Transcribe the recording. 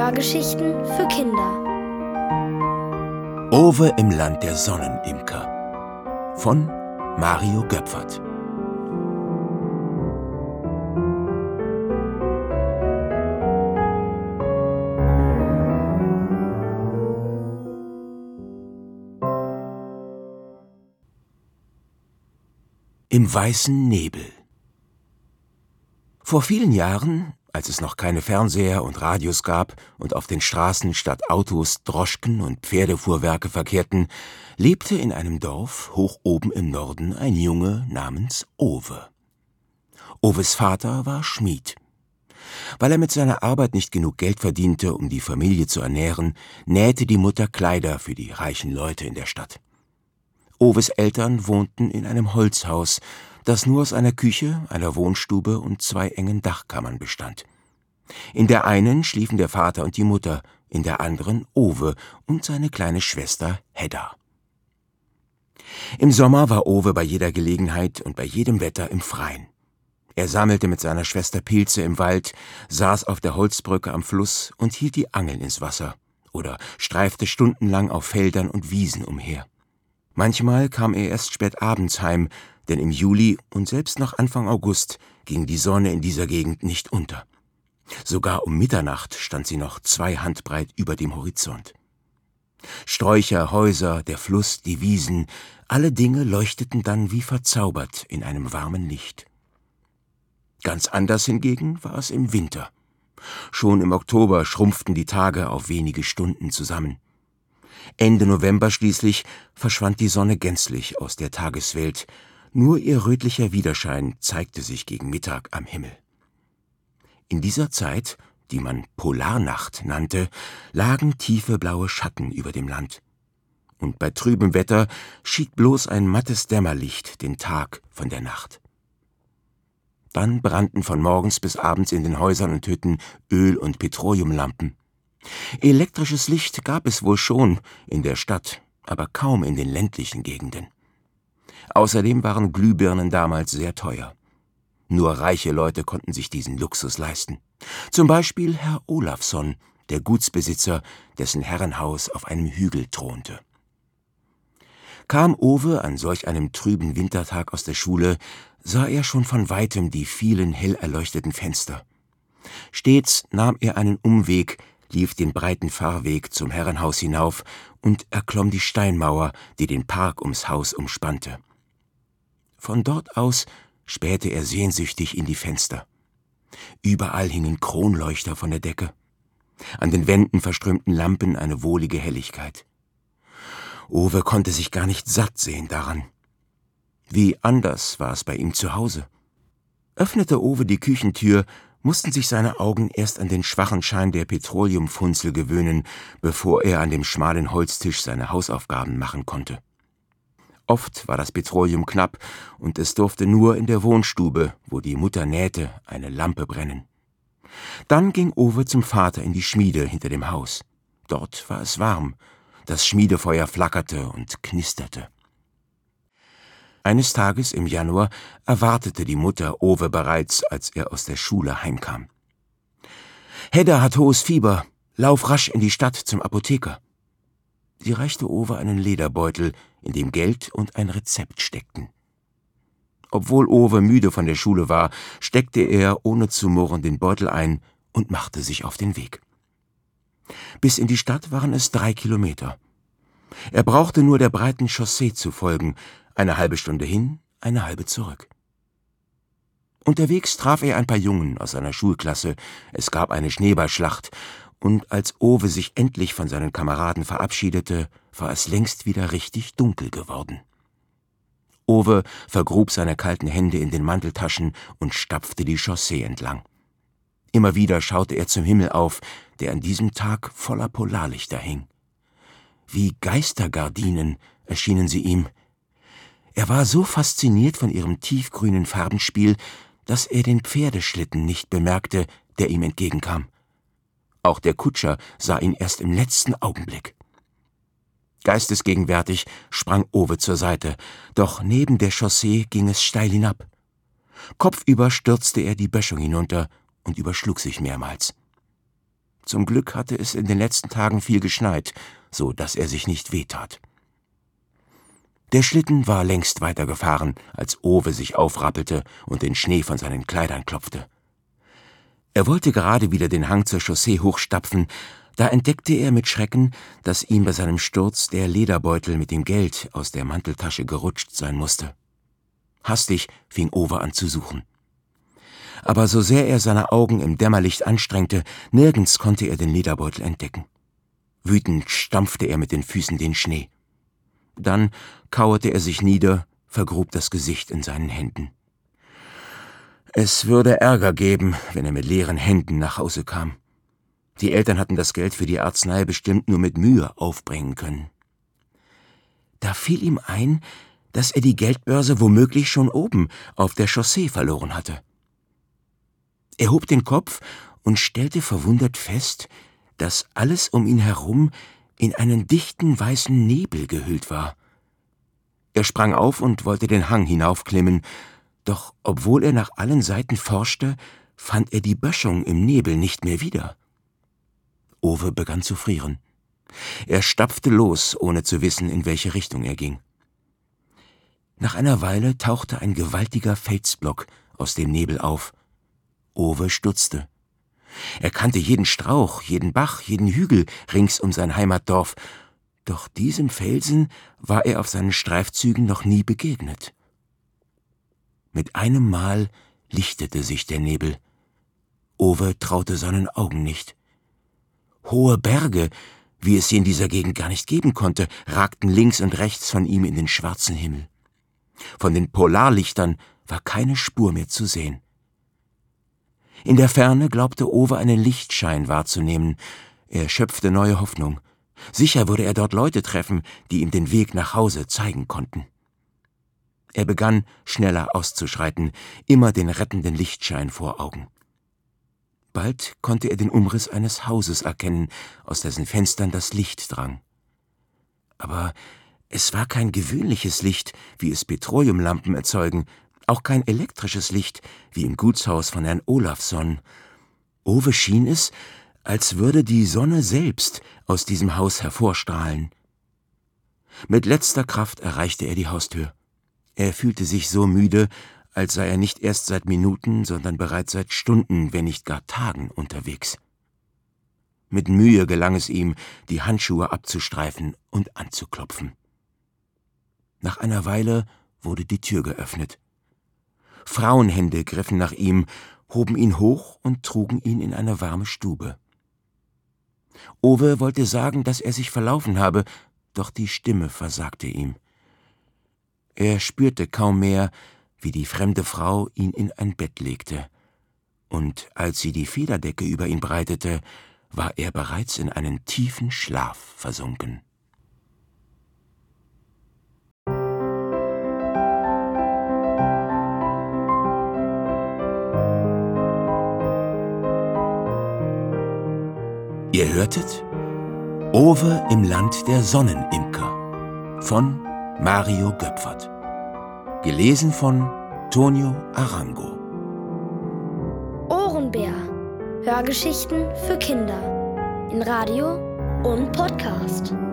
Hörgeschichten für Kinder. Owe im Land der Sonnenimker von Mario Göpfert. Im weißen Nebel. Vor vielen Jahren, als es noch keine Fernseher und Radios gab und auf den Straßen statt Autos Droschken und Pferdefuhrwerke verkehrten, lebte in einem Dorf hoch oben im Norden ein Junge namens Owe. Owes Vater war Schmied. Weil er mit seiner Arbeit nicht genug Geld verdiente, um die Familie zu ernähren, nähte die Mutter Kleider für die reichen Leute in der Stadt. Owes Eltern wohnten in einem Holzhaus, das nur aus einer Küche, einer Wohnstube und 2 engen Dachkammern bestand. In der einen schliefen der Vater und die Mutter, in der anderen Owe und seine kleine Schwester Hedda. Im Sommer war Owe bei jeder Gelegenheit und bei jedem Wetter im Freien. Er sammelte mit seiner Schwester Pilze im Wald, saß auf der Holzbrücke am Fluss und hielt die Angeln ins Wasser oder streifte stundenlang auf Feldern und Wiesen umher. Manchmal kam er erst spät abends heim, denn im Juli und selbst noch Anfang August ging die Sonne in dieser Gegend nicht unter. Sogar um Mitternacht stand sie noch 2 Handbreit über dem Horizont. Sträucher, Häuser, der Fluss, die Wiesen, alle Dinge leuchteten dann wie verzaubert in einem warmen Licht. Ganz anders hingegen war es im Winter. Schon im Oktober schrumpften die Tage auf wenige Stunden zusammen. Ende November schließlich verschwand die Sonne gänzlich aus der Tageswelt. Nur ihr rötlicher Widerschein zeigte sich gegen Mittag am Himmel. In dieser Zeit, die man Polarnacht nannte, lagen tiefe blaue Schatten über dem Land. Und bei trübem Wetter schied bloß ein mattes Dämmerlicht den Tag von der Nacht. Dann brannten von morgens bis abends in den Häusern und Hütten Öl- und Petroleumlampen. Elektrisches Licht gab es wohl schon in der Stadt, aber kaum in den ländlichen Gegenden. Außerdem waren Glühbirnen damals sehr teuer. Nur reiche Leute konnten sich diesen Luxus leisten. Zum Beispiel Herr Olafsson, der Gutsbesitzer, dessen Herrenhaus auf einem Hügel thronte. Kam Owe an solch einem trüben Wintertag aus der Schule, sah er schon von weitem die vielen hell erleuchteten Fenster. Stets nahm er einen Umweg, lief den breiten Fahrweg zum Herrenhaus hinauf und erklomm die Steinmauer, die den Park ums Haus umspannte. Von dort aus spähte er sehnsüchtig in die Fenster. Überall hingen Kronleuchter von der Decke. An den Wänden verströmten Lampen eine wohlige Helligkeit. Owe konnte sich gar nicht satt sehen daran. Wie anders war es bei ihm zu Hause. Öffnete Owe die Küchentür, mussten sich seine Augen erst an den schwachen Schein der Petroleumfunzel gewöhnen, bevor er an dem schmalen Holztisch seine Hausaufgaben machen konnte. Oft war das Petroleum knapp und es durfte nur in der Wohnstube, wo die Mutter nähte, eine Lampe brennen. Dann ging Owe zum Vater in die Schmiede hinter dem Haus. Dort war es warm, das Schmiedefeuer flackerte und knisterte. Eines Tages im Januar erwartete die Mutter Owe bereits, als er aus der Schule heimkam. »Hedda hat hohes Fieber, lauf rasch in die Stadt zum Apotheker.« Sie reichte Owe einen Lederbeutel, in dem Geld und ein Rezept steckten. Obwohl Owe müde von der Schule war, steckte er ohne zu murren den Beutel ein und machte sich auf den Weg. Bis in die Stadt waren es 3 Kilometer. Er brauchte nur der breiten Chaussee zu folgen, eine halbe Stunde hin, eine halbe zurück. Unterwegs traf er ein paar Jungen aus seiner Schulklasse, es gab eine Schneeballschlacht, und als Owe sich endlich von seinen Kameraden verabschiedete, war es längst wieder richtig dunkel geworden. Owe vergrub seine kalten Hände in den Manteltaschen und stapfte die Chaussee entlang. Immer wieder schaute er zum Himmel auf, der an diesem Tag voller Polarlichter hing. Wie Geistergardinen erschienen sie ihm. Er war so fasziniert von ihrem tiefgrünen Farbenspiel, dass er den Pferdeschlitten nicht bemerkte, der ihm entgegenkam. Auch der Kutscher sah ihn erst im letzten Augenblick. Geistesgegenwärtig sprang Owe zur Seite, doch neben der Chaussee ging es steil hinab. Kopfüber stürzte er die Böschung hinunter und überschlug sich mehrmals. Zum Glück hatte es in den letzten Tagen viel geschneit, so dass er sich nicht wehtat. Der Schlitten war längst weitergefahren, als Owe sich aufrappelte und den Schnee von seinen Kleidern klopfte. Er wollte gerade wieder den Hang zur Chaussee hochstapfen, da entdeckte er mit Schrecken, dass ihm bei seinem Sturz der Lederbeutel mit dem Geld aus der Manteltasche gerutscht sein musste. Hastig fing Owe an zu suchen. Aber so sehr er seine Augen im Dämmerlicht anstrengte, nirgends konnte er den Lederbeutel entdecken. Wütend stampfte er mit den Füßen den Schnee. Dann kauerte er sich nieder, vergrub das Gesicht in seinen Händen. Es würde Ärger geben, wenn er mit leeren Händen nach Hause kam. Die Eltern hatten das Geld für die Arznei bestimmt nur mit Mühe aufbringen können. Da fiel ihm ein, dass er die Geldbörse womöglich schon oben auf der Chaussee verloren hatte. Er hob den Kopf und stellte verwundert fest, dass alles um ihn herum in einen dichten weißen Nebel gehüllt war. Er sprang auf und wollte den Hang hinaufklimmen, doch obwohl er nach allen Seiten forschte, fand er die Böschung im Nebel nicht mehr wieder. Owe begann zu frieren. Er stapfte los, ohne zu wissen, in welche Richtung er ging. Nach einer Weile tauchte ein gewaltiger Felsblock aus dem Nebel auf. Owe stutzte. Er kannte jeden Strauch, jeden Bach, jeden Hügel rings um sein Heimatdorf, doch diesem Felsen war er auf seinen Streifzügen noch nie begegnet. Mit einem Mal lichtete sich der Nebel. Owe traute seinen Augen nicht. Hohe Berge, wie es sie in dieser Gegend gar nicht geben konnte, ragten links und rechts von ihm in den schwarzen Himmel. Von den Polarlichtern war keine Spur mehr zu sehen. In der Ferne glaubte Owe einen Lichtschein wahrzunehmen. Er schöpfte neue Hoffnung. Sicher würde er dort Leute treffen, die ihm den Weg nach Hause zeigen konnten. Er begann, schneller auszuschreiten, immer den rettenden Lichtschein vor Augen. Bald konnte er den Umriss eines Hauses erkennen, aus dessen Fenstern das Licht drang. Aber es war kein gewöhnliches Licht, wie es Petroleumlampen erzeugen, auch kein elektrisches Licht, wie im Gutshaus von Herrn Olafsson. Owe schien es, als würde die Sonne selbst aus diesem Haus hervorstrahlen. Mit letzter Kraft erreichte er die Haustür. Er fühlte sich so müde, als sei er nicht erst seit Minuten, sondern bereits seit Stunden, wenn nicht gar Tagen unterwegs. Mit Mühe gelang es ihm, die Handschuhe abzustreifen und anzuklopfen. Nach einer Weile wurde die Tür geöffnet. Frauenhände griffen nach ihm, hoben ihn hoch und trugen ihn in eine warme Stube. Owe wollte sagen, dass er sich verlaufen habe, doch die Stimme versagte ihm. Er spürte kaum mehr, wie die fremde Frau ihn in ein Bett legte, und als sie die Federdecke über ihn breitete, war er bereits in einen tiefen Schlaf versunken. Ihr hörtet Owe im Land der Sonnenimker von Mario Göpfert. Gelesen von Tonio Arango. Ohrenbär. Hörgeschichten für Kinder. In Radio und Podcast.